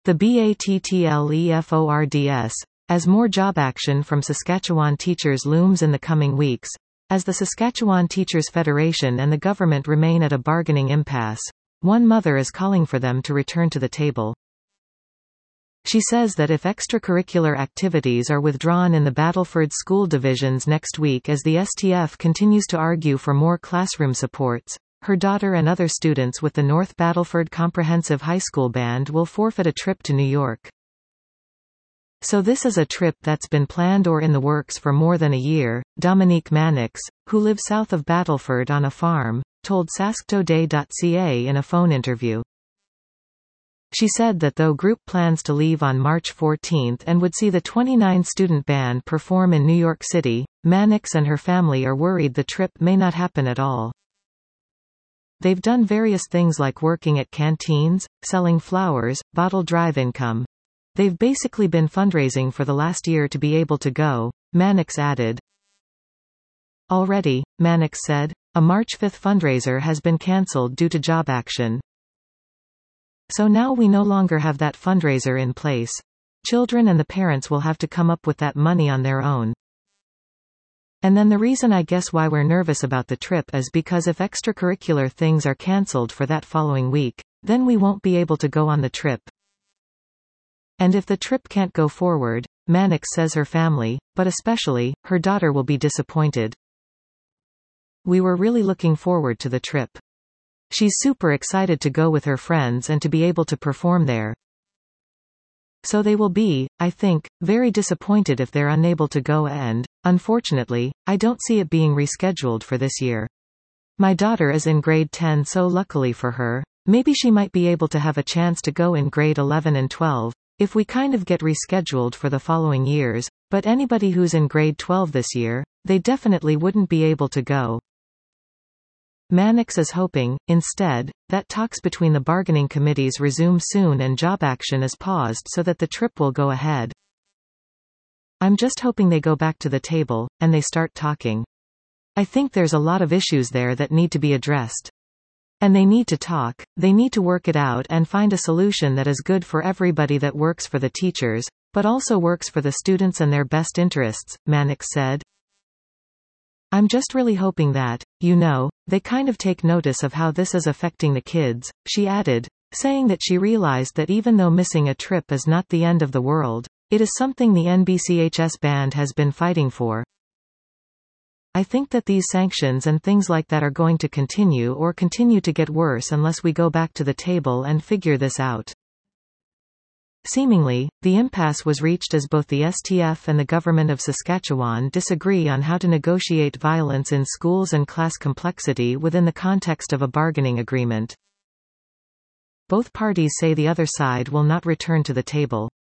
the BATTLEFORDS, as more job action from Saskatchewan teachers looms in the coming weeks, as the Saskatchewan Teachers Federation and the government remain at a bargaining impasse. One mother is calling for them to return to the table. She says that if extracurricular activities are withdrawn in the Battleford school divisions next week as the STF continues to argue for more classroom supports, her daughter and other students with the North Battleford Comprehensive High School Band will forfeit a trip to New York. So this is a trip that's been planned or in the works for more than a year, Dominique Mannix, who lives south of Battleford on a farm, told sasktoday.ca in a phone interview. She said that though group plans to leave on March 14 and would see the 29-student band perform in New York City, Mannix and her family are worried the trip may not happen at all. They've done various things like working at canteens, selling flowers, bottle drive income. They've basically been fundraising for the last year to be able to go, Mannix added. Already, Mannix said, a March 5 fundraiser has been cancelled due to job action. So now we no longer have that fundraiser in place. Children and the parents will have to come up with that money on their own. And then the reason I guess why we're nervous about the trip is because if extracurricular things are cancelled for that following week, then we won't be able to go on the trip. And if the trip can't go forward, Mannix says her family, but especially, her daughter will be disappointed. We were really looking forward to the trip. She's super excited to go with her friends and to be able to perform there. So they will be, I think, very disappointed if they're unable to go and, unfortunately, I don't see it being rescheduled for this year. My daughter is in grade 10 so luckily for her, maybe she might be able to have a chance to go in grade 11 and 12, if we kind of get rescheduled for the following years, but anybody who's in grade 12 this year, they definitely wouldn't be able to go. Mannix is hoping, instead, that talks between the bargaining committees resume soon and job action is paused so that the trip will go ahead. I'm just hoping they go back to the table, and they start talking. I think there's a lot of issues there that need to be addressed. And they need to talk, they need to work it out and find a solution that is good for everybody that works for the teachers, but also works for the students and their best interests, Mannix said. I'm just really hoping that, they kind of take notice of how this is affecting the kids, she added, saying that she realized that even though missing a trip is not the end of the world, it is something the NBCHS band has been fighting for. I think that these sanctions and things like that are going to continue to get worse unless we go back to the table and figure this out. Seemingly, the impasse was reached as both the STF and the government of Saskatchewan disagree on how to negotiate violence in schools and class complexity within the context of a bargaining agreement. Both parties say the other side will not return to the table.